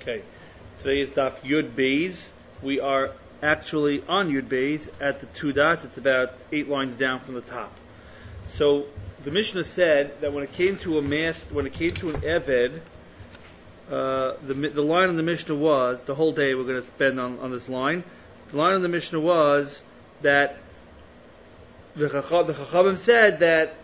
Okay. Today is Daf Yud Beis. We are actually on Yud Beis at the two dots. It's about 8 lines down from the top. So the Mishnah said that when it came to an Eved, the line of the Mishnah was, the whole day we're going to spend on this line. The line of the Mishnah was that the Chachamim said that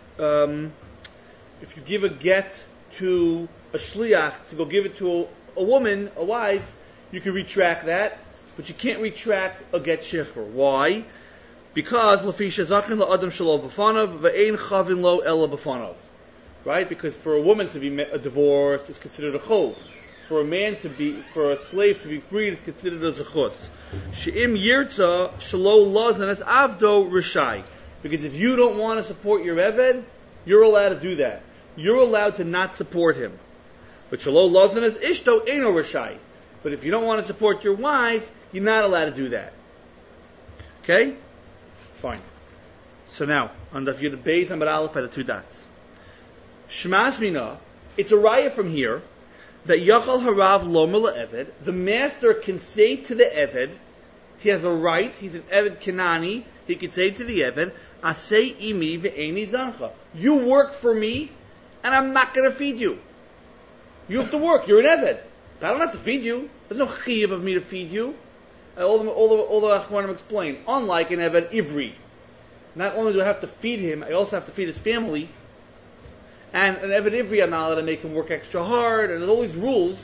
if you give a get to a shliach to go give it to a woman, a wife, you can retract that, but you can't retract a get shechur. Why? Because lafi shezachin la'adam shelo b'fanav ve'ein chavin lo ela b'fanav. Right? Because for a woman to be divorced is considered a chov. For a slave to be freed is considered a zechus. She'im yirtza shelo lazan as avdo rishai. Because if you don't want to support your eved, you're allowed to do that. You're allowed to not support him. But shelo lazan as ishto eino rishai. But if you don't want to support your wife, you're not allowed to do that. Okay? Fine. So now, on the Yud Beis Amar Aleph by the two dots. Shmas Mina, it's a raya from here, that Yachal Harav Lomer Eved, the master can say to the Eved, he has a right, he's an Eved Kenani, he can say to the Eved, Asei imi ve'eni zancha. You work for me, and I'm not going to feed you. You have to work, you're an Eved. But I don't have to feed you. There's no chiyuv of me to feed you. All the Achronim explain. Unlike an Eved Ivri, not only do I have to feed him, I also have to feed his family. And an Eved Ivri, I'm not allowed to make him work extra hard, and there's all these rules.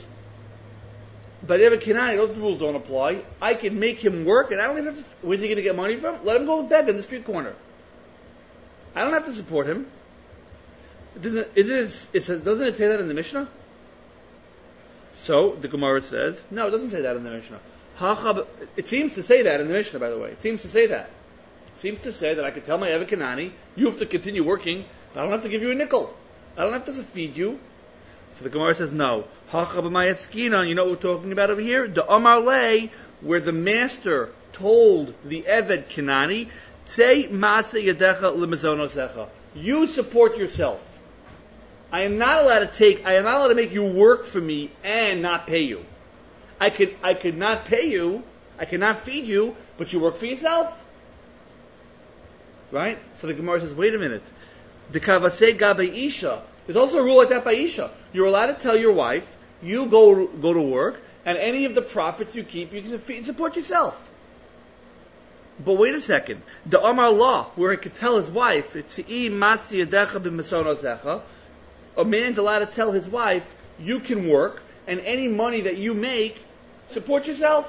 But Eved Kenani, those rules don't apply. I can make him work, and I don't even have to. Where's he going to get money from? Let him go beg in the street corner. I don't have to support him. Doesn't it say that in the Mishnah? So the Gemara says, no, it doesn't say that in the Mishnah. It seems to say that in the Mishnah, by the way. It seems to say that. It seems to say that I could tell my Eved Kenani, you have to continue working, but I don't have to give you a nickel. I don't have to feed you. So the Gemara says, no. You know what we're talking about over here? The Amar Le, where the master told the Eved Kenani, Tzei Masa Yadecha L'Mazonosecha. You support yourself. I am not allowed to make you work for me and not pay you. I could not pay you, I cannot feed you, but you work for yourself. Right? So the Gemara says, wait a minute. The Kavasei Gabe Isha. There's also a rule like that by Isha. You're allowed to tell your wife, you go to work, and any of the profits you keep, you can support yourself. But wait a second. The Amar Law, where he could tell his wife, it's Masi Yadecha B'Masonosecha, a man's allowed to tell his wife, you can work, and any money that you make, support yourself.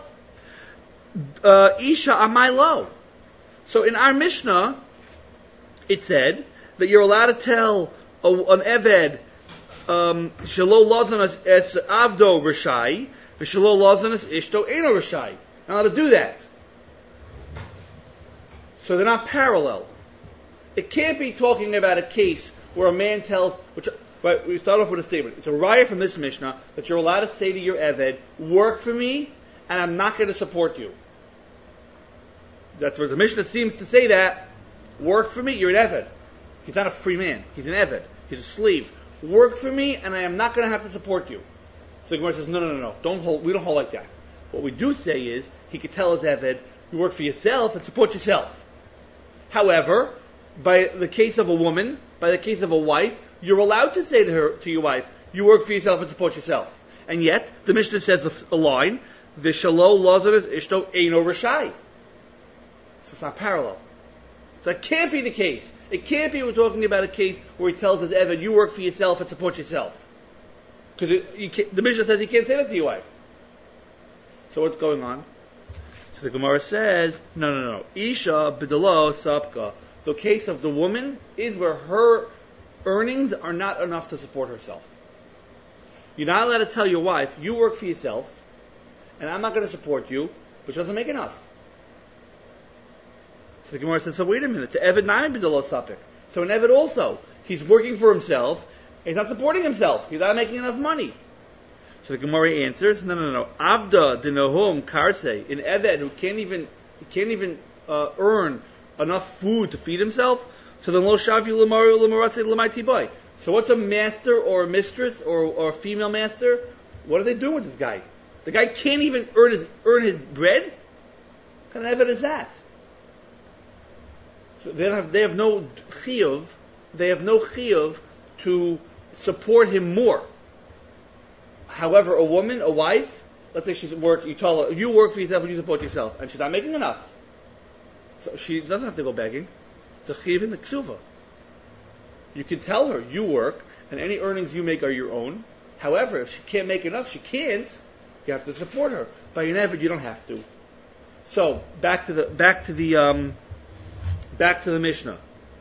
Isha amai lo. So in our Mishnah, it said that you're allowed to tell an Eved, Shelo Lazanas es Avdo Rishai, Shelo Lazanas Ishto Eno Rishai. Not allowed to do that. So they're not parallel. It can't be talking about a case where a man tells, right, we start off with a statement. It's a raya from this Mishnah that you're allowed to say to your Eved, work for me, and I'm not going to support you. That's where the Mishnah seems to say that. Work for me, you're an Eved. He's not a free man. He's an Eved. He's a slave. Work for me, and I am not going to have to support you. So the Gemara says, no. We don't hold like that. What we do say is, he could tell his Eved, you work for yourself and support yourself. However, by the case of a woman, by the case of a wife, you're allowed to say to your wife, you work for yourself and support yourself. And yet, the Mishnah says a line, V'shalo Lazarus Ishto Eino Rishai. So it's not parallel. So it can't be the case. It can't be we're talking about a case where he tells his Eved, you work for yourself and support yourself. Because the Mishnah says you can't say that to your wife. So what's going on? So the Gemara says, no. Isha b'dalo sapka. The case of the woman is where her earnings are not enough to support herself. You're not allowed to tell your wife, you work for yourself, and I'm not going to support you, but she doesn't make enough. So the Gemara says, so wait a minute, to Eved Naim b'dalo sapik. So an Eved also, he's working for himself, he's not supporting himself, he's not making enough money. So the Gemara answers, no. Avda denohum karse, an Eved who can't even earn enough food to feed himself. So then lo shavi l'maru l'marase l'maiti boy. So what's a master or a mistress or a female master? What are they doing with this guy? The guy can't even earn his bread. What kind of evidence is that? So they have no chiyuv. They have no chiyuv to support him more. However, a woman, a wife, let's say she's at work, you tell her, you work for yourself and you support yourself, and she's not making enough. So she doesn't have to go begging. It's a chiyuv in the ksuva. You can tell her, you work, and any earnings you make are your own. However, if she can't make enough, she can't, you have to support her. By an eved, you don't have to. So, back to the Mishnah.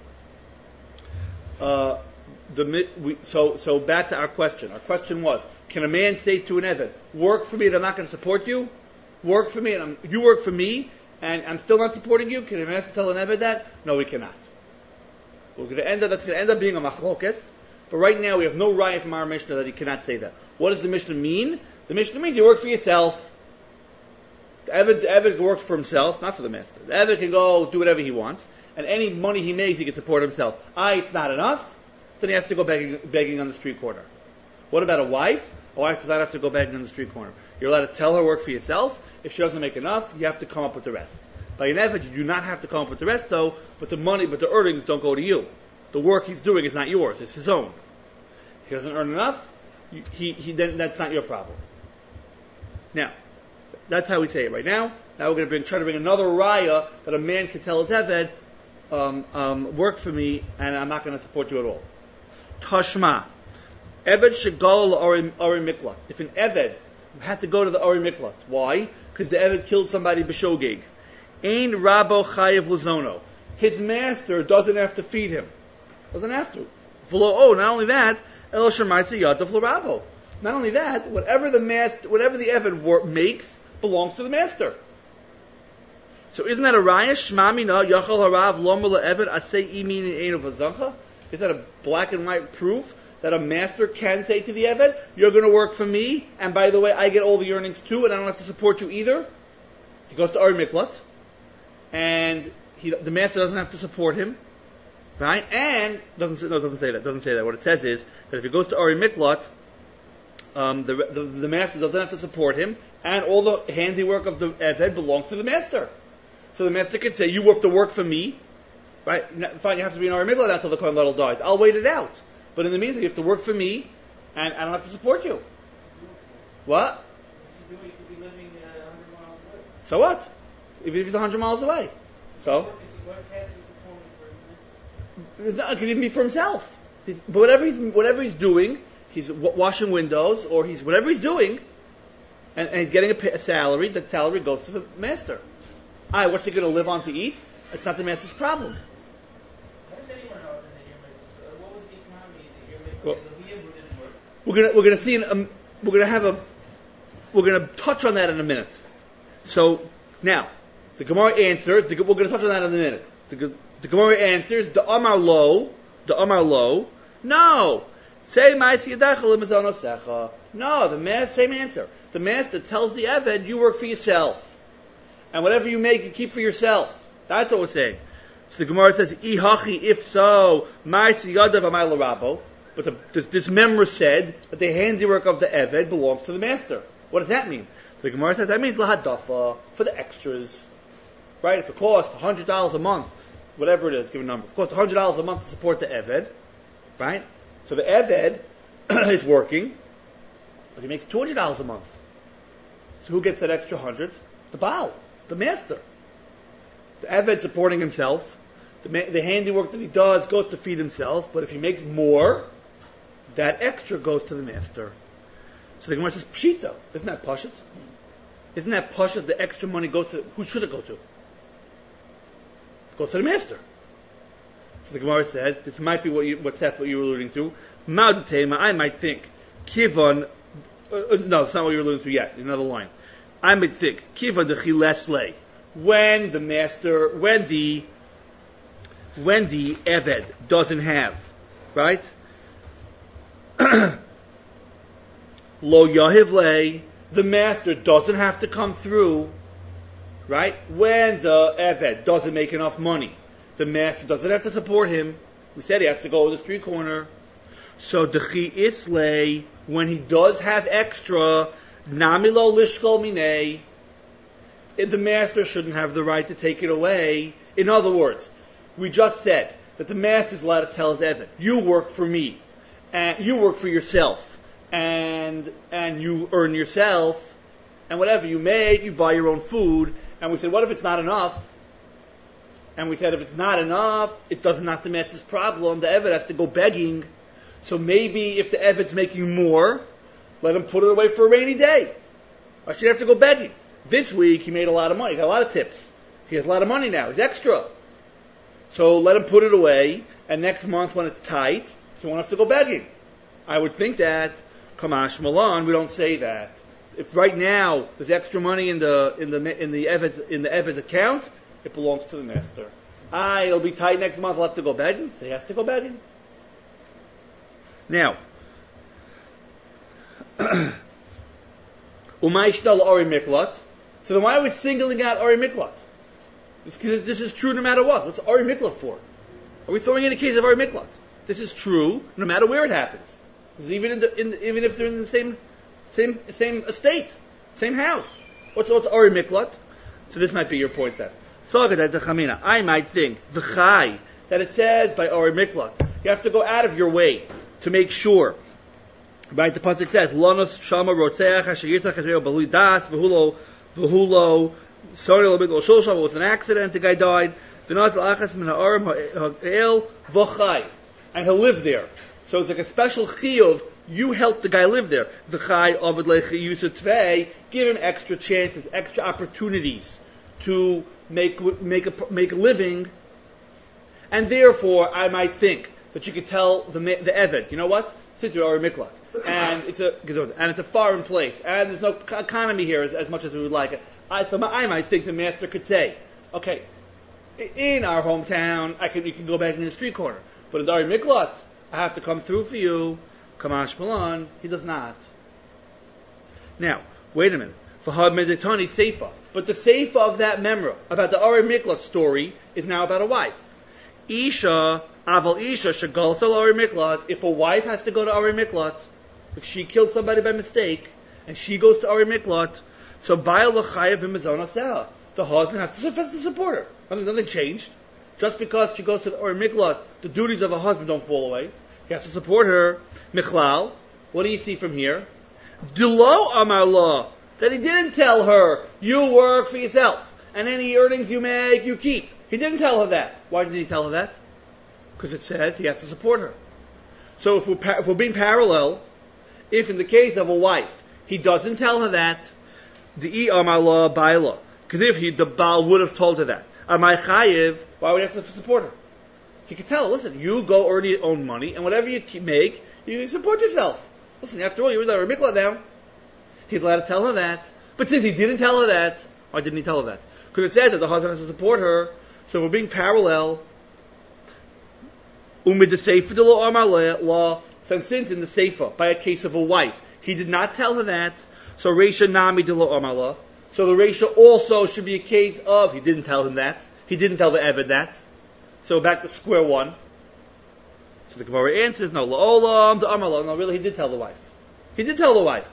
So back to our question. Our question was, can a man say to an eved, work for me and I'm not going to support you? Work for me and you work for me and I'm still not supporting you? Can a man tell an eved that? No, we cannot. That's going to end up being a machlokes. But right now we have no raya from our Mishnah that he cannot say that. What does the Mishnah mean? The Mishnah means you work for yourself. The eved works for himself, not for the master. The eved can go do whatever he wants, and any money he makes, he can support himself. It's not enough, then he has to go begging on the street corner. What about a wife? A wife does not have to go begging on the street corner. You're allowed to tell her work for yourself. If she doesn't make enough, you have to come up with the rest. By an eved, you do not have to come up with the rest, though. But the earnings don't go to you. The work he's doing is not yours; it's his own. If he doesn't earn enough, then that's not your problem. Now, that's how we say it right now. Now we're going to try to bring another raya that a man can tell his eved, work for me, and I'm not going to support you at all. Tashma, eved shegal ari miklat. If an eved had to go to the ari miklat, why? Because the eved killed somebody b'shogeg. Ein rabo chayev lazono. His master doesn't have to feed him. Doesn't have to. Not only that, el shemaisa yadav l'rabo. Not only that, whatever the eved makes belongs to the master. So isn't that a raya? Shmamina yachal harav lomer le'eved asay imin ein v'zancha. Is that a black and white proof that a master can say to the eved, "You're going to work for me, and by the way, I get all the earnings too, and I don't have to support you either." He goes to Ari Miklat, and the master doesn't have to support him, right? And doesn't say that. Doesn't say that. What it says is that if he goes to Ari Miklat, the master doesn't have to support him, and all the handiwork of the eved belongs to the master. So the master can say, "You have to work for me." Right? Fine, you have to be in Ari Miklat until the Kohen Gadol dies. I'll wait it out. But in the meantime, you have to work for me, and I don't have to support you. What? You could be living 100 miles away. So what? Even if he's 100 miles away. So? What task is performing for him? It could even be for himself. But whatever he's doing, he's washing windows, or whatever he's doing, and he's getting a salary, the salary goes to the master. What's he going to live on to eat? It's not the master's problem. How does anyone know that you're making? What was the economy that you're making? Well, the Hebrew didn't work. We're going to see we're going to touch on that in a minute. So now the Gemara answers. We're going to touch on that in a minute. The Gemara answers the Amar Lo. No. Say ma'asi yadach l'mazonosecha. No, same answer. The master tells the eved, you work for yourself, and whatever you make, you keep for yourself. That's what we're saying. So the Gemara says, "Ihachi, if so, ma'asi yadav amay l'rabo." But this member said that the handiwork of the eved belongs to the master. What does that mean? So the Gemara says that means lahadafa, for the extras, right? If it costs $100 a month, whatever it is, give a number. If it costs $100 a month to support the eved, right? So the eved is working, but he makes $200 a month. So who gets that extra 100? The Baal, the master. The eved supporting himself. The handiwork that he does goes to feed himself, but if he makes more, that extra goes to the master. So the Gemara says, Pshita. Isn't that Pashut? Isn't that Pashut? The extra money goes to, who should it go to? It goes to the master. So the Gemara says, this might be what you were alluding to. Ma'adatema, I might think, Kivon, no, it's not what you're alluding to yet, another line. I might think, Kivon de Chilesle, when the Eved doesn't have, right? Lo Yahivle, the master doesn't have to come through, right? When the Eved doesn't make enough money, the master doesn't have to support him. We said he has to go to the street corner. So Dechi Isle, when he does have extra, Namilo lishkol minei. The master shouldn't have the right to take it away. In other words, we just said that the master is allowed to tell his Eved, you work for me, and you work for yourself, and you earn yourself, and whatever you make, you buy your own food. And we said, what if it's not enough? And we said, if it's not enough, it doesn't have the master's problem. The Eved has to go begging. So maybe if the Eved's making more, let him put it away for a rainy day. Why should he have to go begging? This week he made a lot of money. He got a lot of tips. He has a lot of money now. He's extra. So let him put it away, and next month when it's tight, he won't have to go begging. I would think that, Kamash Malan, we don't say that. If right now there's extra money in the Eved's account, it belongs to the master. It'll be tight next month, I'll have to go begging. So he has to go begging. Now, Umayishtal Ori Miklat. So then why are we singling out Ori Miklat? Because this is true no matter what. What's Ori Miklat for? Are we throwing in a case of Ori Miklat? This is true no matter where it happens. Even if they're in the same estate, same house. What's Ori Miklat? So this might be your point, Seth. I might think that it says by Ori Miklat, you have to go out of your way to make sure. Right, the pasuk says, "Lanos shama rotzeach asher yitzach Yisrael b'li das v'hulo sorry lo b'gol shosha." It was an accident. The guy died. V'naz l'achas min ha'arim ha'el v'chai, and he'll live there. So it's like a special chiyuv. You help the guy live there. V'chai avad le'chiyusa tvei. Give him extra chances, extra opportunities to make a living. And therefore, I might think that you could tell the Eved, you know what? Since you're already miklat, and it's a foreign place, and there's no economy here as much as we would like it. So I might think the master could say, okay, in our hometown, you can go back in the street corner, but in Dari Miklat, I have to come through for you. Kamash Malan, he does not. Now, wait a minute. For Had Meditani Seifa, but the Seifa of that memra about the Ari Miklat story is now about a wife. Isha. Aval Isha shagal sal Ari Miklat. If a wife has to go to Ari Miklat, if she killed somebody by mistake and she goes to Ari Miklat, so Baal l'chayav b'mezon aseh. The husband has to support her. Nothing changed. Just because she goes to the Ari Miklat, the duties of a husband don't fall away. He has to support her. Michlal. What do you see from here? Dilo amar la, that he didn't tell her you work for yourself and any earnings you make you keep. He didn't tell her that. Why did he tell her that? Because it says he has to support her. So if we're being parallel, if in the case of a wife, he doesn't tell her that, the amar la baila, because if the Baal would have told her that, amai chayiv, why would he have to support her? He could tell her, listen, you go earn your own money, and whatever you make, you support yourself. Listen, after all, you're in the mikla now. He's allowed to tell her that. But since he didn't tell her that, why didn't he tell her that? Because it says that the husband has to support her. So if we're being parallel, umid the seifa de lo amar law, since in the seifa, by a case of a wife, he did not tell her that, so reisha nami de lo amar law. So the reisha also should be a case of, he didn't tell him that. He didn't tell the Eved that. So back to square one. So the Gemara answers, no, la'olam de amar law. No, really, he did tell the wife. He did tell the wife.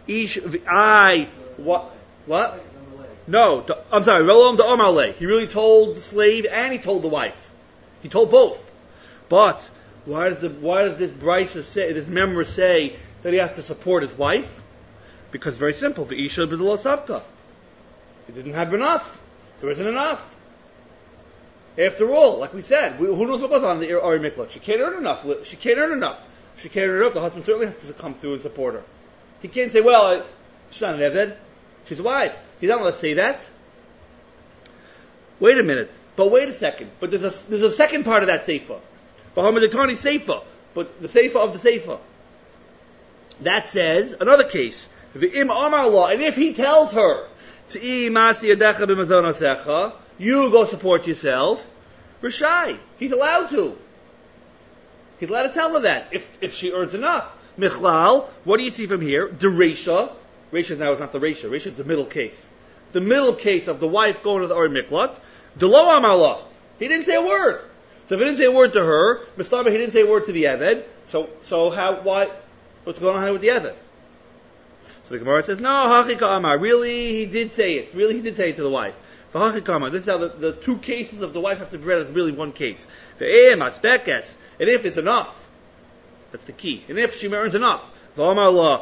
What? No, I'm sorry, Rolam de Amarle. He really told the slave and he told the wife. He told both. But why does this Brisa say, this memra say that he has to support his wife? Because very simple, V'isha b'delo sabka. He didn't have enough. There isn't enough. After all, like we said, who knows what goes on in the Ari Miklat? She can't earn enough. She can't earn enough. The husband certainly has to come through and support her. He can't say, well, she's not an Eved. She's a wife. He's not allowed to say that. Wait a minute. But wait a second. But there's a second part of that seifa. V'hamaditani seifa. But the seifa of the seifa. That says, another case. V'im amar law. And if he tells her, T'i masi yadecha b'mazon asecha, you go support yourself, Rishai. He's allowed to. He's allowed to tell her that. If she earns enough. Michlal, what do you see from here? The Reisha. Reisha now is not the Reisha. Reisha is the middle case. The middle case of the wife going to the Ori Miklat. Delo Amala. He didn't say a word. So if he didn't say a word to her, Mistama, he didn't say a word to the Eved. So what's going on here with the Eved? So the Gemara says, no, hachika amar. Really, he did say it. Really, he did say it to the wife. Hachika amar. This is how the two cases of the wife have to be read as really one case. And if it's enough, that's the key. And if she earns enough, he's allowed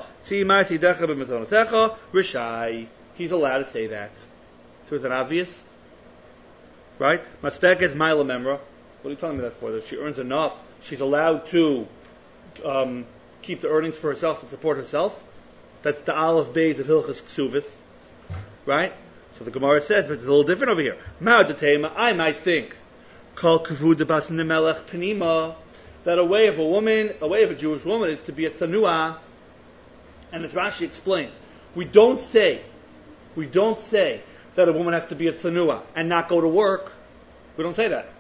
to say that. So is that obvious? Right? Maspekes ma'ila memra. What are you telling me that for? That she earns enough, she's allowed to keep the earnings for herself and support herself. That's the Aleph Beis of Hilchas Ksuvos. Right? So the Gemara says, but it's a little different over here. I might think that a way of a Jewish woman is to be a tanua, and as Rashi explains, we don't say that a woman has to be a tanua and not go to work. We don't say that.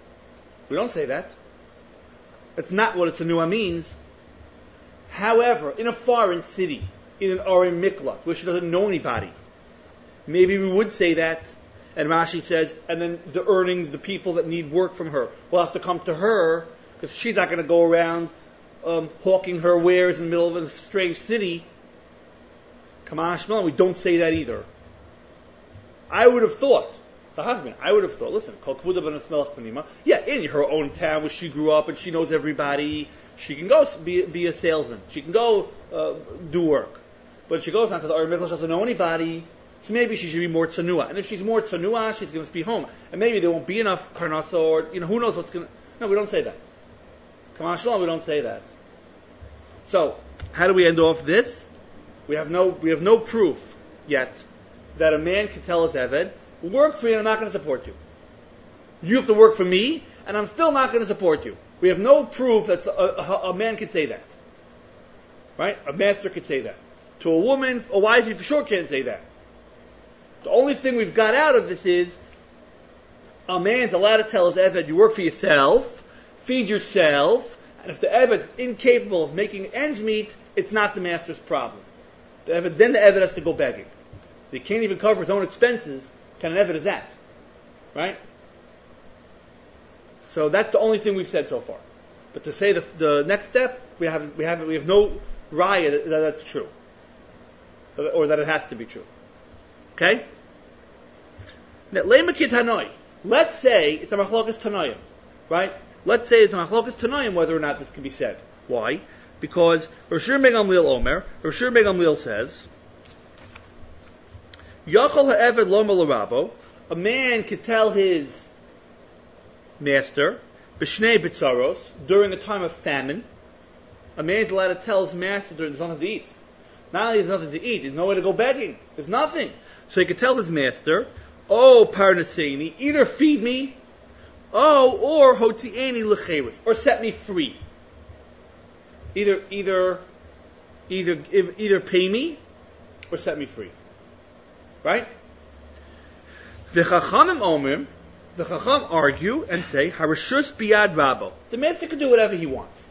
That's not what a tanua means. However, in a foreign city, in an Arim Miklat, where she doesn't know anybody, maybe we would say that. And Rashi says, and then the earnings, the people that need work from her, will have to come to her, because she's not going to go around hawking her wares in the middle of a strange city. Come on, Shmuel, we don't say that either. I would have thought, listen, yeah, in her own town where she grew up and she knows everybody, she can go be a salesman. She can go do work. But if she goes down to the Arim Miklat, she doesn't know anybody, so maybe she should be more tsanua. And if she's more tsanua, she's going to be home. And maybe there won't be enough parnasa, or, who knows what's going to... No, we don't say that. Come on, Shalom, we don't say that. So, how do we end off this? We have no proof yet that a man can tell his Eved, work for me and I'm not going to support you. You have to work for me and I'm still not going to support you. We have no proof that a man could say that. Right? A master could say that. To a woman, a wife, you for sure can't say that. The only thing we've got out of this is a man's allowed to tell his Eved, you work for yourself, feed yourself, and if the Eved's incapable of making ends meet, it's not the master's problem. Then the Eved has to go begging. If he can't even cover his own expenses, kind of Eved is that. Right? So that's the only thing we've said so far. But to say the next step, we have no raya that that's true. Or that it has to be true. Okay? Now, let's say it's a machlokas tanoim, right? Let's say it's a machlokas tanoim whether or not this can be said. Why? Because Rosh Ben Gamliel says, Yachol ha'eved lo l'rabo, a man could tell his master, b'shnei bitzaros, during a time of famine. A man's allowed to tell his master during there's nothing to eat. Not only there's nothing to eat, there's nowhere to go begging. There's nothing. So he could tell his master, oh, parnaseni, either feed me, or hotieni lecheres, or set me free. Either pay me, or set me free. Right? The Chacham argue and say, harashus biyad rabo. The master can do whatever he wants.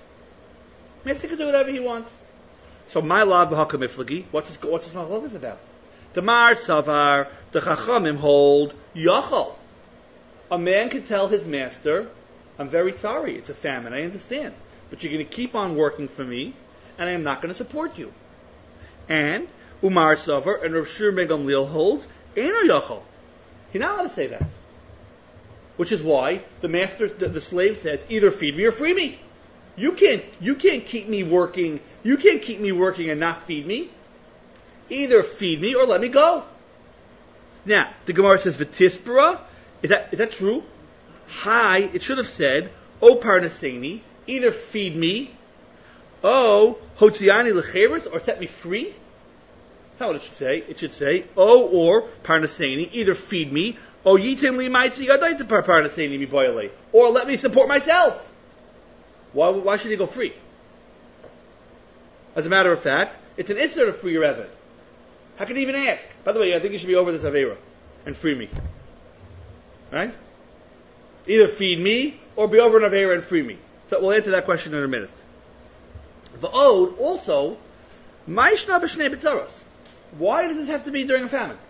So my lad b'hakamiflagi, what's this machlokas about? The Mar Savar, the Chachamim hold Yachal. A man can tell his master, I'm very sorry, it's a famine, I understand, but you're going to keep on working for me, and I am not going to support you. And Umar Savar and Rav Shur Ben Gamliel holds Eino Yachal. He's not allowed to say that. Which is why the master, the slave says, either feed me or free me. You can't keep me working. You can't keep me working and not feed me. Either feed me or let me go. Now, the Gemara says, V'tispera, is that true? Hi, it should have said, O parnaseni, either feed me, O hotziani lecheres, or set me free. That's not what it should say. It should say, O or parnaseni, either feed me, O yitim li ma'isi yadai parnaseni mi boyale, or let me support myself. Why should he go free? As a matter of fact, it's an issur to free your Eved. How can he even ask? By the way, I think you should be over this Aveira and free me. Right? Either feed me or be over an Aveira and free me. So we'll answer that question in a minute. V'od, also, ma'ishna b'shnei b'tzaros. Why does this have to be during a famine?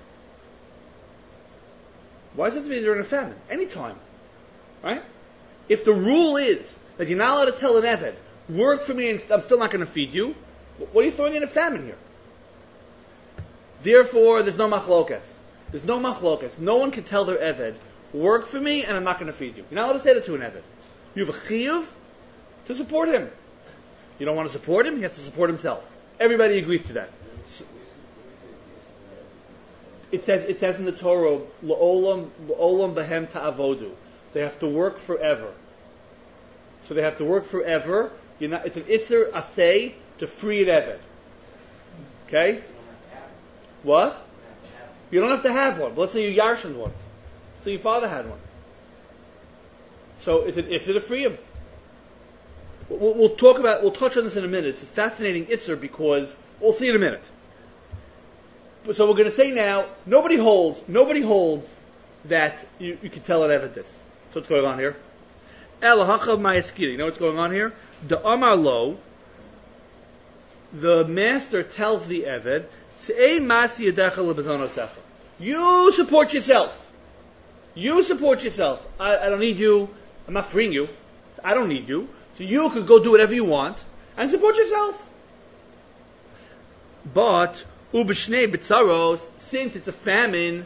Why does it have to be during a famine? Anytime. Right? If the rule is that you're not allowed to tell an Eved, work for me and I'm still not going to feed you, what are you throwing in a famine here? Therefore, there's no machlokas. There's no machlokas. No one can tell their eved, work for me and I'm not going to feed you. You're not allowed to say that to an eved. You have a chiyuv to support him. You don't want to support him, he has to support himself. Everybody agrees to that. It says in the Torah, L'olam behem ta'avodu. They have to work forever. So they have to work forever. It's an Isser Asay to free an Eved. Okay? What? You don't have to have one. But let's say you yarshened one. So your father had one. So it's an Isser to free him. We'll touch on this in a minute. It's a fascinating Isser because we'll see in a minute. So we're going to say now, nobody holds that you can tell an Eved this. So what's going on here? Elahachav ma'askiri. You know what's going on here? The Amar Lo, the master tells the Eved, you support yourself. You support yourself. I don't need you. I'm not freeing you. I don't need you. So you could go do whatever you want and support yourself. But ubishnei bitzaros, since it's a famine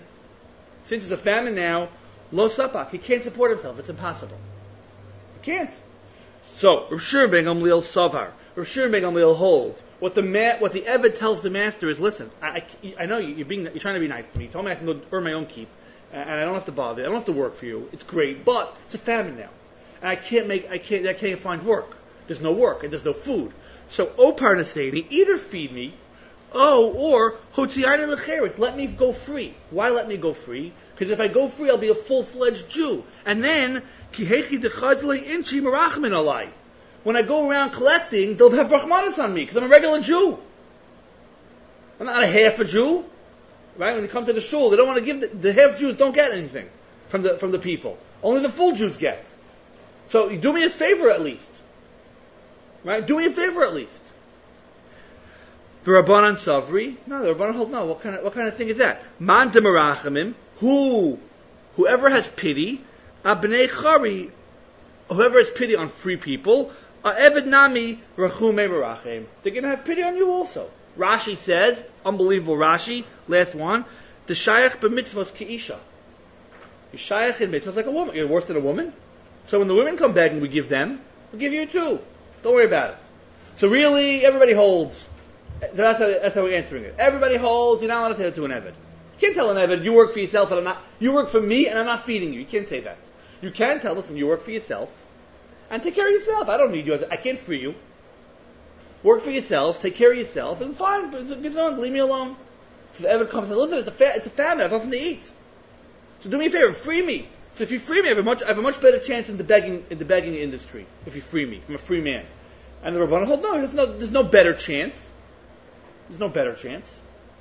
now, lo sapak, he can't support himself. It's impossible. He can't. So Rav Shimon ben Gamliel savar. Rav Shimon ben Gamliel holds what the Eved tells the master is, listen, I know you're trying to be nice to me. You told me I can go earn my own keep, and I don't have to bother you. I don't have to work for you. It's great, but it's a famine now, and I can't find work. There's no work and there's no food. So Opar Nasedi, either feed me, or Hotziyarni Lecheres, let me go free. Why let me go free? Because if I go free, I'll be a full-fledged Jew. And then, Kihechi Dechazli Inchi Merachmin Alai. When I go around collecting, they'll have Rahmanas on me, because I'm a regular Jew. I'm not a half a Jew. Right? When they come to the shul, they don't want to give, the half Jews don't get anything from the people. Only the full Jews get. So, you do me a favor at least. Right? Do me a favor at least. The Rabbanan Savri, no, the Rabbanan hold no. What kind of thing is that? Man demarachamim, whoever has pity, abnei chari, whoever has pity on free people, eved nami rachume merachem. They're going to have pity on you also. Rashi says, unbelievable Rashi, last one, the shayach b'mitzvos keisha. You shayach in mitzvahs like a woman. You're worse than a woman. So when the women come begging, we give them. We'll give you too. Don't worry about it. So really, everybody holds. That's how we're answering it. Everybody holds. You're not allowed to say that to an Eved. You can't tell an Eved, you work for yourself and you work for me and I'm not feeding you. You can't say that. You can tell, listen, you work for yourself and take care of yourself. I don't need you. I can't free you. Work for yourself, take care of yourself, and fine, but it's on, leave me alone. So the Eved comes and says, listen, it's a famine, I have nothing to eat. So do me a favor, free me. So if you free me, I have a much better chance in the begging industry. If you free me, I'm a free man. And the Rabbanan hold, no, there's no better chance. There's no better chance.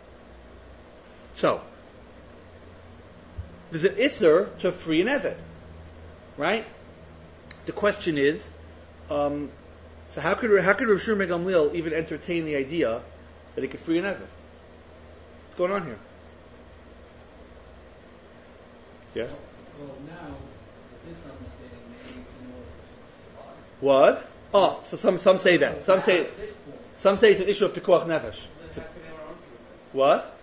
So, there's an Isser to free an Eved. Right? The question is, so how could Rav Shimon ben Gamliel even entertain the idea that he could free an Eved? What's going on here? Yeah? Well, now, with this understanding, maybe it's in order for him to survive. What? Oh, so some say that. Some say it's an issue of Pikuach Nefesh. What?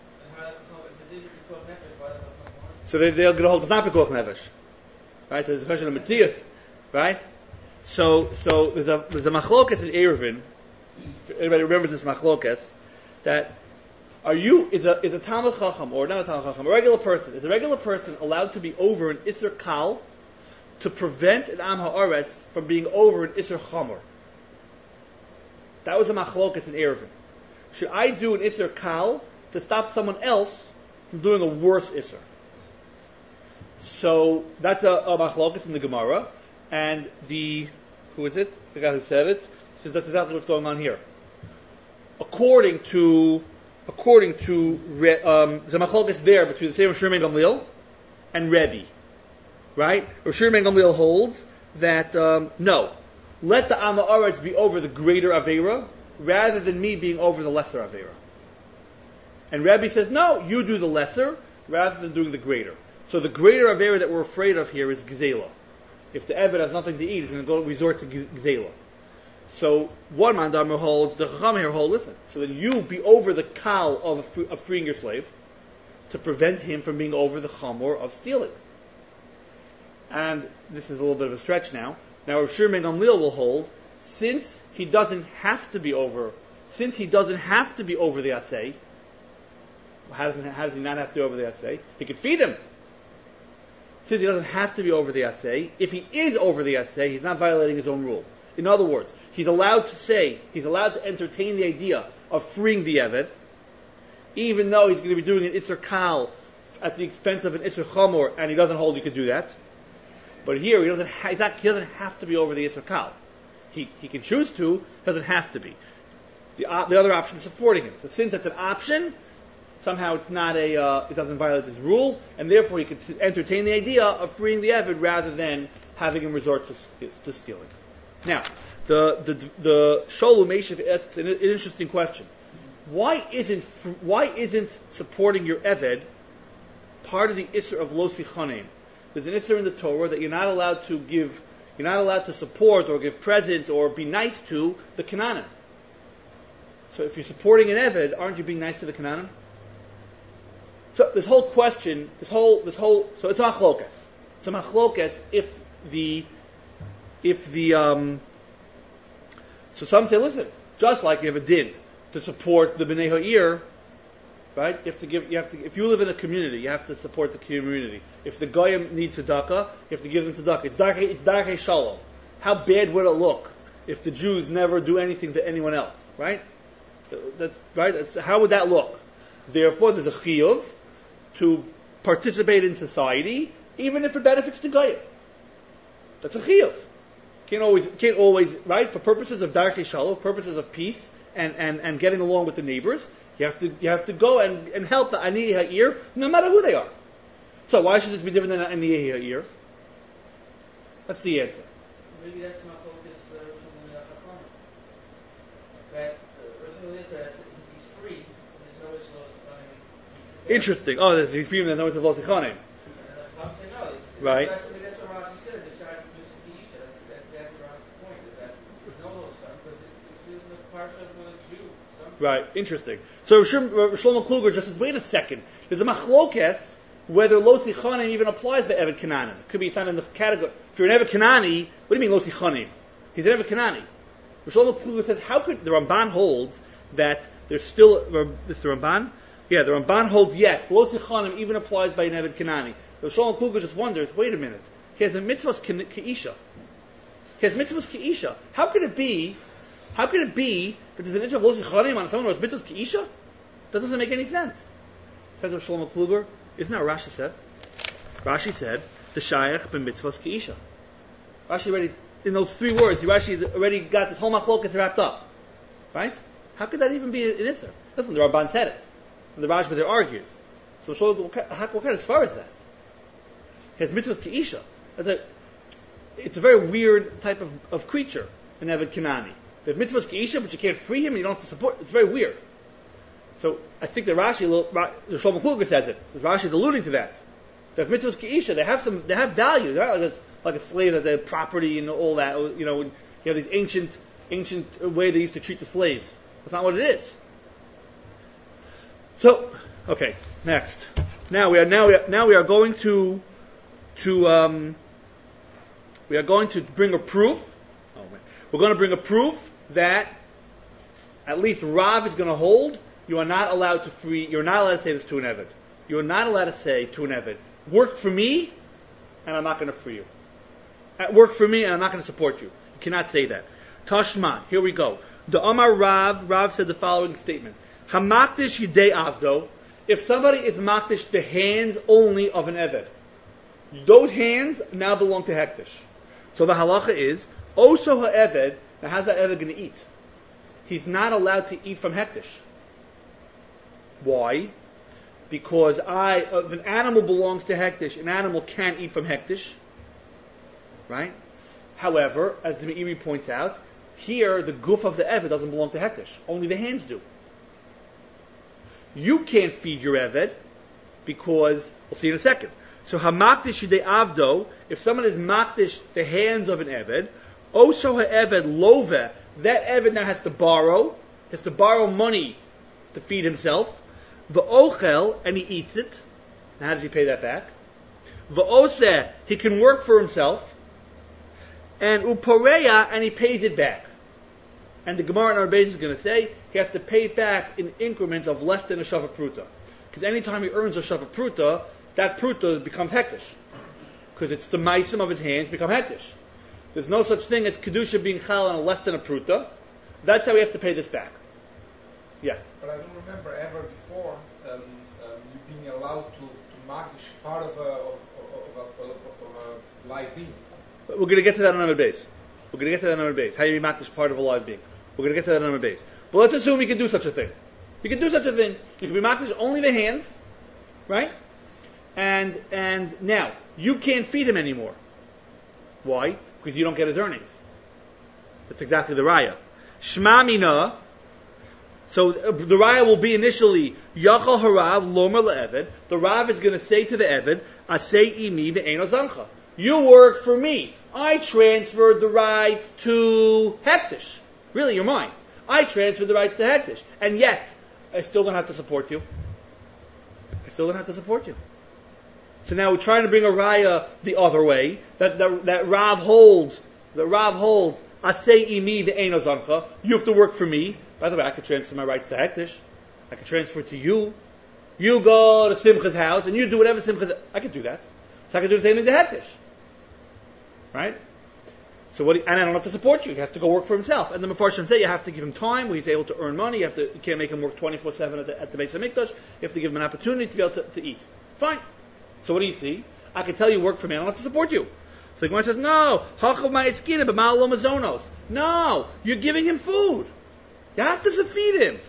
So they're going to hold it's not Pikuach Nefesh. Right? So there's a question of Matthias. Right? So there's a machlokas in Eruvin. Everybody remembers this machlokas. That is a Talmud Chacham, or not a Talmud Chacham, a regular person. Is a regular person allowed to be over an Isser Kal to prevent an Am Ha'aretz from being over an Isser Chomer? That was a machlokas in Eruvin. Should I do an Isser Kal to stop someone else from doing a worse Isser? So that's a machlokas in the Gemara, and who is it? The guy who said it says that's exactly what's going on here. According to the machlokas there between the same Rav Shimon ben Gamliel and Rebbe, right? Rav Shimon ben Gamliel holds that no, let the Am Ha'aretz be over the greater Aveira rather than me being over the lesser Aveira. And Rebbe says, no, you do the lesser rather than doing the greater. So the greater Aveira that we're afraid of here is Gzela. If the Eved has nothing to eat, he's going to go resort to Gzela. So one mandamar holds, the Chacham here hold, listen, so that you be over the kal of freeing your slave to prevent him from being over the chamor of stealing. And this is a little bit of a stretch now. Now Rav Shimon ben Gamliel will hold, since he doesn't have to be over the asay, how does he not have to be over the asay? He could feed him. Since he doesn't have to be over the asay, if he is over the asay, he's not violating his own rule. In other words, he's allowed to entertain the idea of freeing the Eved, even though he's going to be doing an Isser Kal at the expense of an Isser Chamor, and he doesn't hold he could do that. But here, he doesn't have to be over the Isser Kal. He can choose to, doesn't have to be. The other option is supporting him. So since that's an option, somehow it's not it doesn't violate this rule, and therefore he can entertain the idea of freeing the Eved rather than having him resort to stealing. Now, the Sholem Meshiv asks an interesting question. Why isn't supporting your Eved part of the Isser of Lo Sichanim? There's an Isser in the Torah that you're not allowed to support or give presents or be nice to the Canaanim. So if you're supporting an Eved, aren't you being nice to the Canaanim? So this whole question, so it's a machlokas. It's a machlokas so some say, listen, just like you have a din to support the Bnei Ha'ir, right? If you live in a community, you have to support the community. If the Goyim needs tzedakah, you have to give them tzedakah. It's darkei shalom. How bad would it look if the Jews never do anything to anyone else, right? That's right. How would that look? Therefore, there's a chiyuv to participate in society, even if it benefits the Goyim. That's a chiyuv. Can't always, right? For purposes of darkei shalom, purposes of peace and getting along with the neighbors, you have to go and help the Ani Ha'ir, no matter who they are. So why should this be different than Ani Ha'ir? That's the answer. Maybe that's my focus from the Chacham. That Rav says he's free, there's no issue of interesting. Oh, there's freedom, there's no issue of Lo Sichanim. I'm saying no. Right. That's what Rashi says. It's trying to produce the Isha. That's exactly Rashi's point. Is that there's no Lo Sichanim because it's in the parsha of the Jew. Right. Interesting. So Shlomo Kluger just says, wait a second. There's a machlokes whether Lo Sichanim even applies by Eved Kananim. It could be it's not in the category. If you're an Eved Kanani, what do you mean Lo Sichanim? He's an Eved Kanani. Shlomo Kluger says, how could the Ramban holds that there's still this the Ramban? Yeah, the Ramban holds yes. Lo Sichanim even applies by an Eved Kanani. So Shlomo Kluger just wonders, wait a minute. He has a mitzvahs keisha. He has mitzvahs keisha. How could it be that there's an issue of Lo Sichanim on someone who has mitzvahs keisha? That doesn't make any sense. Says Shlomo Kluger, isn't that what Rashi said? Rashi said, the shayach ben mitzvahs keisha. Rashi already, in those 3 words, Rashi has already got this whole machlokas wrapped up. Right? How could that even be an issur? Listen, the Ramban said it. And the Rashba there argues. So what kind of svar is that? He has mitzvahs keisha. It's a very weird type of creature, an Eved Kanani. They have mitzvahs keisha, but you can't free him and you don't have to support. It's very weird. So I think that Shlomo Kluger says it. So Rashi is alluding to that. They have mitzvahs keisha. They have value. They're not like a slave that they have property and all that. You have these ancient way they used to treat the slaves. That's not what it is. So, okay, next. Now we are going to bring a proof. We're going to bring a proof that at least Rav is going to hold. You are not allowed to free. You're not allowed to say this to an Eved. You are not allowed to say to an Eved, work for me, and I'm not going to free you. Work for me, and I'm not going to support you. You cannot say that. Tashma. Here we go. The Amar Rav said the following statement: Hamakdish yidei avdo. If somebody is makdish the hands only of an Eved, those hands now belong to Hektish. So the halacha is, also ha'eved, now how's that Eved going to eat? He's not allowed to eat from Hektish. Why? Because if an animal belongs to Hektish, an animal can't eat from Hektish. Right? However, as the Meiri points out, here the goof of the Eved doesn't belong to Hektish. Only the hands do. You can't feed your Eved because, we'll see in a second. So hamakdish yidei avdo, if someone is makdish the hands of an Eved, also ha'eved love that Eved now has to borrow money to feed himself. V'ochel, and he eats it. Now how does he pay that back? V'oseh, he can work for himself. And uporeya, and he pays it back. And the Gemara on our base is going to say he has to pay it back in increments of less than a shava pruta. Because anytime he earns a shava pruta, that pruta becomes hektish. Because it's the maisim of his hands become hektish. There's no such thing as kedusha being chal on a less than a pruta. That's how he has to pay this back. Yeah. But I don't remember ever before you being allowed to magish part of a live being. We're going to get to that on our base. How you magish part of a live being. We're going to get to that on our base. But let's assume you can do such a thing. You can be magish only the hands, right? And now you can't feed him anymore. Why? Because you don't get his earnings. That's exactly the raya. Shma mina. So the raya will be initially Yachal Harav Lomer LeEved. The Rav is going to say to the Eved, Asei imi ve'eno zancha. You work for me. I transferred the rights to Hektish. Really, you're mine. I transferred the rights to Hektish, and yet I still don't have to support you. So now we're trying to bring a raya the other way. That Rav holds. Asei imi ve'eno zancha. You have to work for me. By the way, I could transfer my rights to Hektish. I could transfer it to you. You go to Simcha's house and you do whatever Simcha's. I could do that. So I could do the same thing to Hektish. Right? So and I don't have to support you. He has to go work for himself. And the Mefarshim say you have to give him time where he's able to earn money. You can't make him work 24/7 at the Beis Hamikdash. You have to give him an opportunity to be able to eat. Fine. So what do you see? I can tell you work for me. I don't have to support you. So the Gemara says, no. No. You're giving him food. You have to feed him.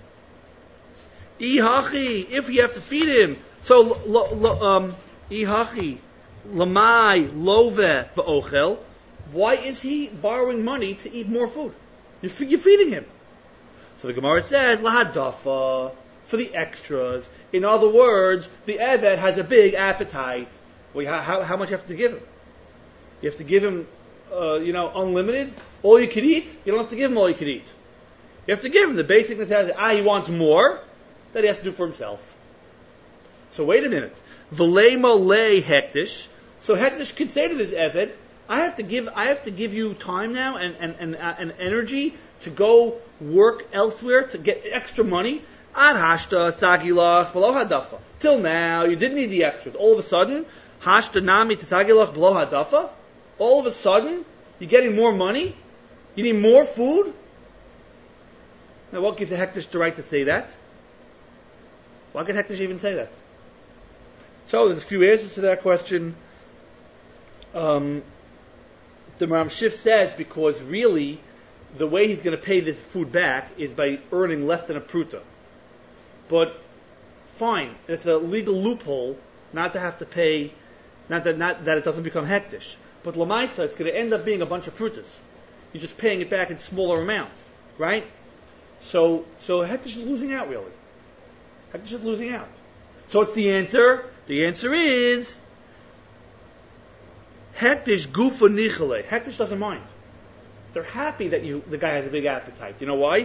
Ihachi, if you have to feed him. So, ihachi, lamai, love, v'ochel. Why is he borrowing money to eat more food? You're feeding him. So the Gemara says, lahadafa, for the extras. In other words, the Eved has a big appetite. Well, how much you have to give him? You have to give him, unlimited? All you can eat? You don't have to give him all you can eat. You have to give him the basic necessity. He wants more, that he has to do for himself. So wait a minute. V'leimo le hektish. So hektish could say to this Eved, I have to give you time now and energy to go work elsewhere to get extra money. Ad hashta sagilach below hadafa. Till now, you didn't need the extras. All of a sudden, hashta nami sagilach below hadafa. All of a sudden, you're getting more money. You need more food. Now, what gives the Hektish the right to say that? Why could Hektish even say that? So, there's a few answers to that question. The Maram Shif says because really, the way he's going to pay this food back is by earning less than a pruta. But fine, it's a legal loophole not to have to pay, not that it doesn't become Hektish. But Lamaisa, it's going to end up being a bunch of prutas. You're just paying it back in smaller amounts, right? So Hektish is losing out, really. Hektish is losing out. So what's the answer? The answer is Hektish gufa nichale. Hektish doesn't mind. They're happy that the guy has a big appetite. You know why?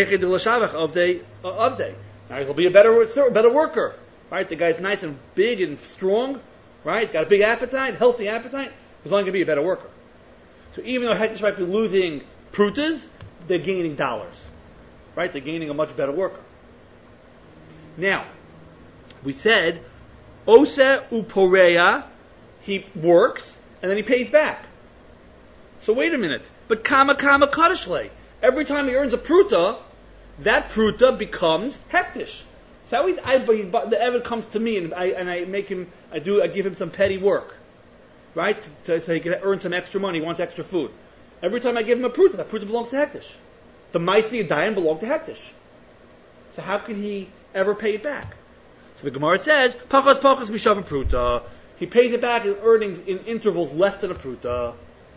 Now he'll be a better worker, right? The guy's nice and big and strong, right? He's got a big appetite, healthy appetite. He's only going to be a better worker. So even though Hektish might be losing prutas, they're gaining dollars. Right? They're gaining a much better worker. Now, we said, Ose uporeya, he works, and then he pays back. So wait a minute. But kama kadishle. Every time he earns a pruta, that pruta becomes Hektish. So the Eved comes to me and I give him some petty work. Right? So he can earn some extra money, he wants extra food. Every time I give him a pruta, that pruta belongs to Hektish. The Maisi Dayan belong to Hektish. So how can he ever pay it back? So the Gemara says, Pachas Mishav Pruta. He pays it back in earnings in intervals less than a pruta.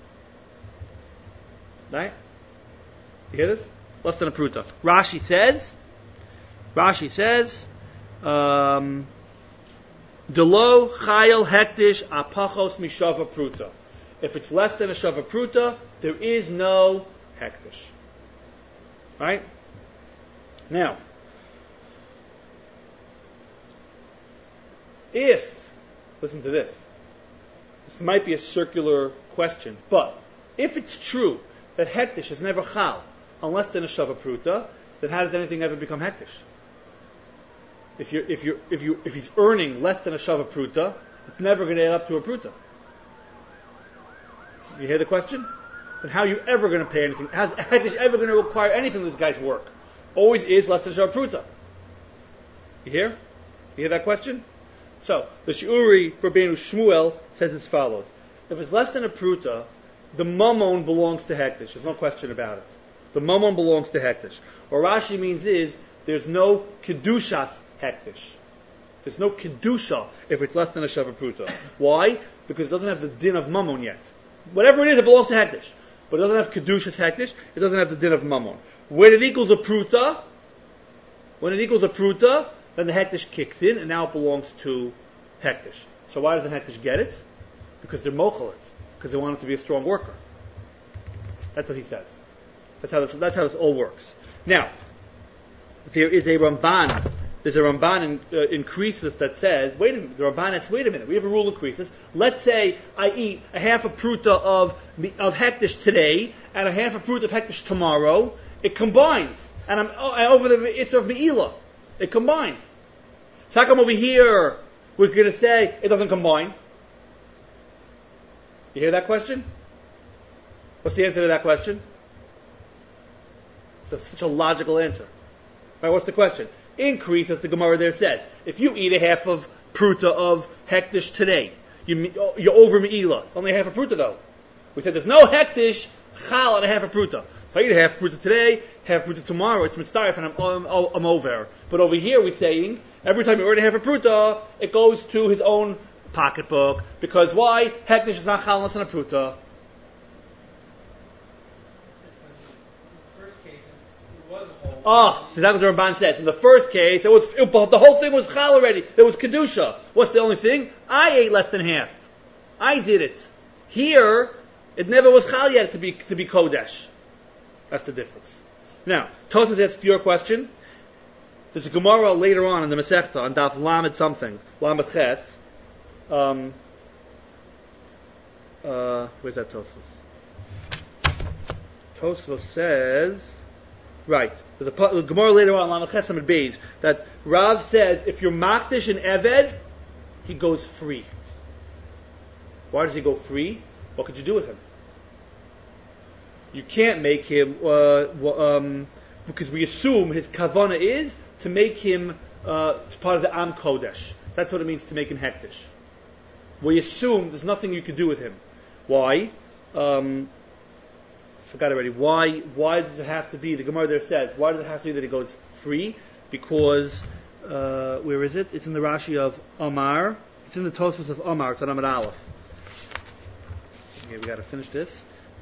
Right? You hear this? Less than a pruta. Rashi says, Delo Chayel Hektish Apachos Mishava Pruta. If it's less than a Shava Pruta, there is no Hektish. Right? Now, listen to this. This might be a circular question, but if it's true that hektish is never chal unless they're neshava pruta, then how does anything ever become hektish? If he's earning less than a shava pruta, it's never going to add up to a pruta. You hear the question? Then how are you ever going to pay anything? How's hektish ever going to require anything of this guy's work? Always is less than a shava pruta. You hear? You hear that question? So the Shiuri for Rabbeinu Shmuel says as follows: if it's less than a pruta, the mammon belongs to hektish. There's no question about it. The mammon belongs to hektish. What Rashi means is there's no kedushas hektish. There's no kedusha if it's less than a shava pruta. Why? Because it doesn't have the din of mammon yet. Whatever it is, it belongs to hektish. But it doesn't have kedushas hektish. It doesn't have the din of mammon. When it equals a pruta, then the hektish kicks in, and now it belongs to hektish. So why doesn't hektish get it? Because they're mochel it. Because they want it to be a strong worker. That's what he says. That's how this all works. Now, there is a Ramban. There's a Ramban in Krisis that says, wait a minute, the Ramban says, wait a minute, we have a rule in Krisis. Let's say I eat a half a pruta of hektish today and a half a pruta of hektish tomorrow. It combines. And I'm over the Isser of Me'ilah. It combines. So how come over here we're going to say it doesn't combine? You hear that question? What's the answer to that question? It's such a logical answer. Right, what's the question? Increase, as the Gemara there says. If you eat a half of pruta of hektish today, you're over Me'ilah. Only a half a pruta though. We said there's no hektish chal on a half a pruta. So I eat a half a pruta today, half a pruta tomorrow, it's mitzdarif and I'm over. But over here we're saying, every time you earn a half a pruta, it goes to his own pocketbook. Because why? Hektish is not chal unless on a pruta. So that's what the Ramban says. In the first case, the whole thing was chal already. There was kedusha. What's the only thing? I ate less than half. I did it. Here, it never was chal yet to be kodesh. That's the difference. Now, Tosfos asks your question. There's a Gemara later on in the Masechta on Daf Lamed something, Lamed Ches. Where's that Tosfos? Tosfos says. Right. There's a Gemara later on, Lamed Ches Lamed Beis, that Rav says if you're makdish and eved, he goes free. Why does he go free? What could you do with him? You can't make him because we assume his kavana is to make him part of the Am Kodesh. That's what it means to make him hektish. We assume there's nothing you could do with him. Why? Forgot already. Why does it have to be? The Gemara there says, why does it have to be that he goes free? Because where is it? It's in the Rashi of Amar. It's in the Tosfos of Amar. It's on Amar Aleph. Okay, we got to finish this.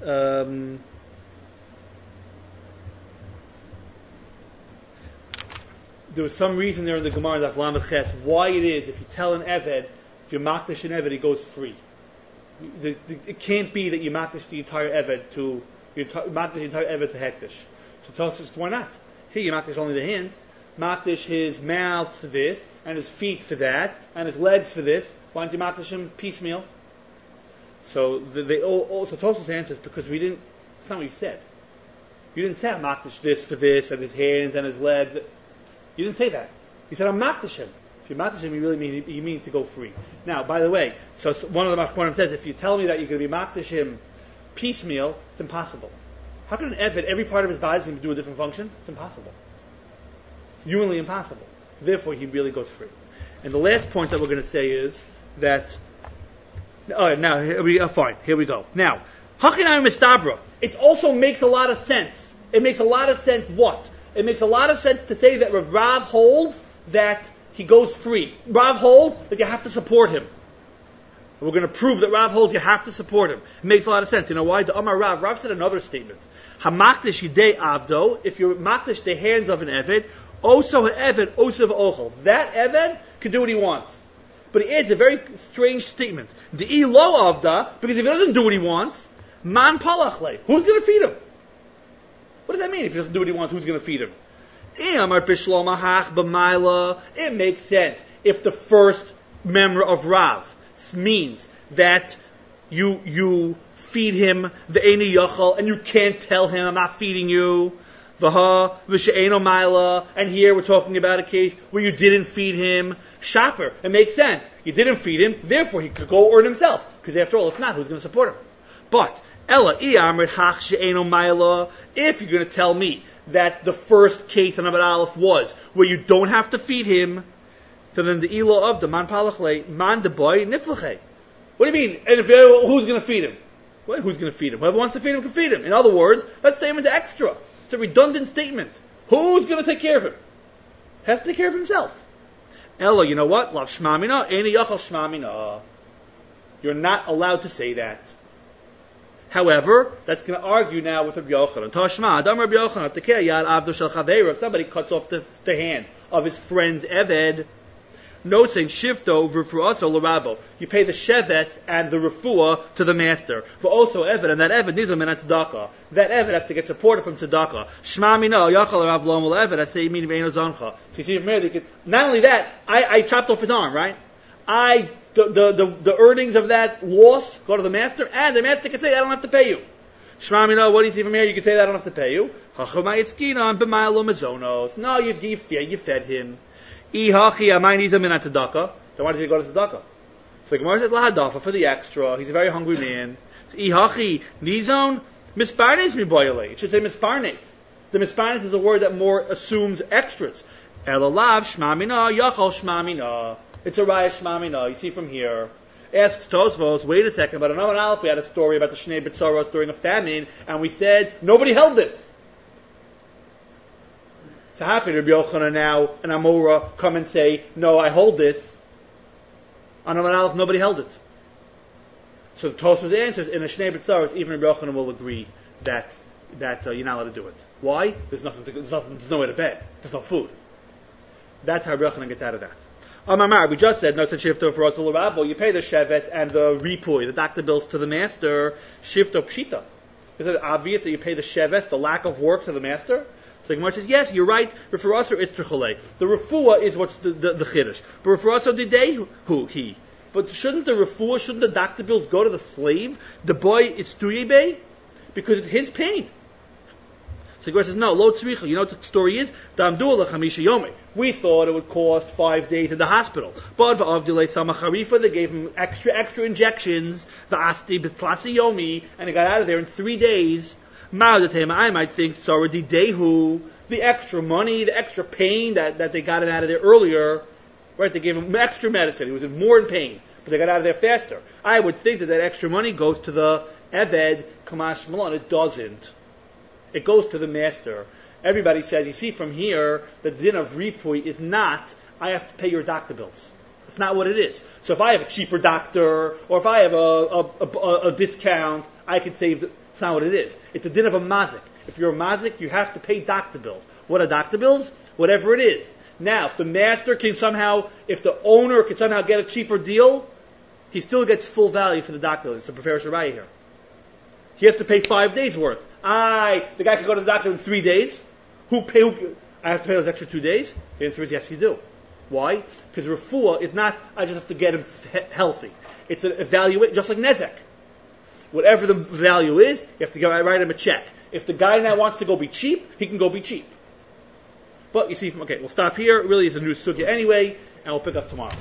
There was some reason there in the Gemara that Lamed Ches why it is if you tell an Eved, if you're makdish an Eved, he goes free. It can't be that you makdish the entire Eved to hektish. So Tosfos, why not? Here you makdish only the hands. Makdish his mouth for this, and his feet for that, and his legs for this. Why don't you makdish him piecemeal? So so Tosfos answers because we didn't. That's not what you said. You didn't say I'm makdish this for this, and his hands and his legs. You didn't say that. You said I'm makdish him. If you makdish him, you mean to go free. Now, by the way, so one of the Machmorim says if you tell me that you're going to be makdish him piecemeal, it's impossible. How can an Eved, every part of his body is going to do a different function? It's impossible. It's humanly impossible. Therefore, he really goes free. And the last point that we're going to say is that. Now fine. Here we go. Now, Hachinai Mistabra. It also makes a lot of sense. It makes a lot of sense. What? It makes a lot of sense to say that Rav holds that he goes free. Rav holds that you have to support him. We're going to prove that Rav holds you have to support him. It makes a lot of sense. You know why? The Amar Rav said another statement. Hamakdish yidei avdo. If you makdish the hands of an Eved, oso ha'eved, oso v'ochel. That Eved can do what he wants. But he adds a very strange statement. The lo avda, because if he doesn't do what he wants, man palachle. Who's going to feed him? What does that mean? If he doesn't do what he wants, who's going to feed him? It makes sense. If the first member of Rav means that you feed him the Eini Yachal and you can't tell him, I'm not feeding you. And here we're talking about a case where you didn't feed him. Shopper, it makes sense. You didn't feed him, therefore he could go earn himself. Because after all, if not, who's going to support him? But, if you're going to tell me that the first case on Abad Aleph was where you don't have to feed him, so then the ilo of the man palachle, man de boy niflache. What do you mean? And who's going to feed him? What? Who's going to feed him? Whoever wants to feed him can feed him. In other words, that statement's extra. It's a redundant statement. Who's going to take care of him? Has to take care of himself. Ella, you know what? Lav shmamina, eni yachal shmamina. You're not allowed to say that. However, that's going to argue now with Rabbi Yochanan. Tashma, Adam Rabbi Yochanan, tekeh yad avdo shel chaveiro. If somebody cuts off the hand of his friend's eved, no saying shifto v'rufuaso l'rabo. You pay the shevet and the refuah to the master. For also eved, and that eved needs a minat tzedakah. That eved has to get supported from tzedakah. Shma mina yachal rav lom eved. I say meaning ve'eno zancha. So you see, not only that, I chopped off his arm, right? The earnings of that loss go to the master, and the master can say, I don't have to pay you. Shma mina, what do you see from here? You can say that I don't have to pay you. No, you fed him. Then why does he go to tzedakah? So Gemara says lahadafa for the extra. He's a very hungry man. So ihachi nizon misparnes miboyale. It should say misparnes. The misparnes is a word that more assumes extras. Elalav shmamina yachal shmamina. It's a raya shmamina. You see from here. Asks Tosfos, wait a second, but on Amar Aleph we had a story about the Shnei B'tzaros during a famine, and we said nobody held this. So how could Rabbi Yochanan now and Amora come and say, no, I hold this? On Amar Aleph, nobody held it. So the Tosfos answers, in a Shnei B'tzaros, even Rabbi Yochanan will agree that you're not allowed to do it. Why? There's nowhere to bed. There's no food. That's how Rabbi Yochanan gets out of that. Amar, we just said, no such shifto for Rasul Rabbo. You pay the shevet and the ripui, the doctor bills to the master, shifto pshita. Is it obvious that you pay the shevet, the lack of work, to the master? So the Gemara says, yes, you're right. Refuah it's tricholei. The refuah is what's the chiddush. But refuah didei he. But shouldn't the doctor bills go to the slave? The boy is tuyebe? Because it's his pain. So the Gemara says, no, lo tzricha. You know what the story is? Damdu chamisha yomei. We thought it would cost 5 days in the hospital. But v'avdilei samacharifa, they gave him extra injections, v'asti b'tlasi yomi, and he got out of there in 3 days. I might think, sorry, the extra money, the extra pain that they got him out of there earlier, right? They gave him extra medicine. He was more in pain, but they got out of there faster. I would think that extra money goes to the Eved Kamash Malon. It doesn't. It goes to the master. Everybody says, you see from here, the din of Ripui is not, I have to pay your doctor bills. It's not what it is. So if I have a cheaper doctor, or if I have a discount, I could save it's not what it is. It's the din of a mazik. If you're a mazik, you have to pay doctor bills. What are doctor bills? Whatever it is. Now, if the master can somehow, if the owner can somehow get a cheaper deal, he still gets full value for the doctor bill. It's the Prefer Shariah here. He has to pay 5 days worth. The guy can go to the doctor in 3 days. I have to pay those extra 2 days? The answer is yes, you do. Why? Because refuah is not, I just have to get him healthy. It's an evaluate, just like nezek. Whatever the value is, you have to go write him a check. If the guy now wants to go be cheap, he can go be cheap. But you see, we'll stop here. It really is a new sugya anyway, and we'll pick up tomorrow.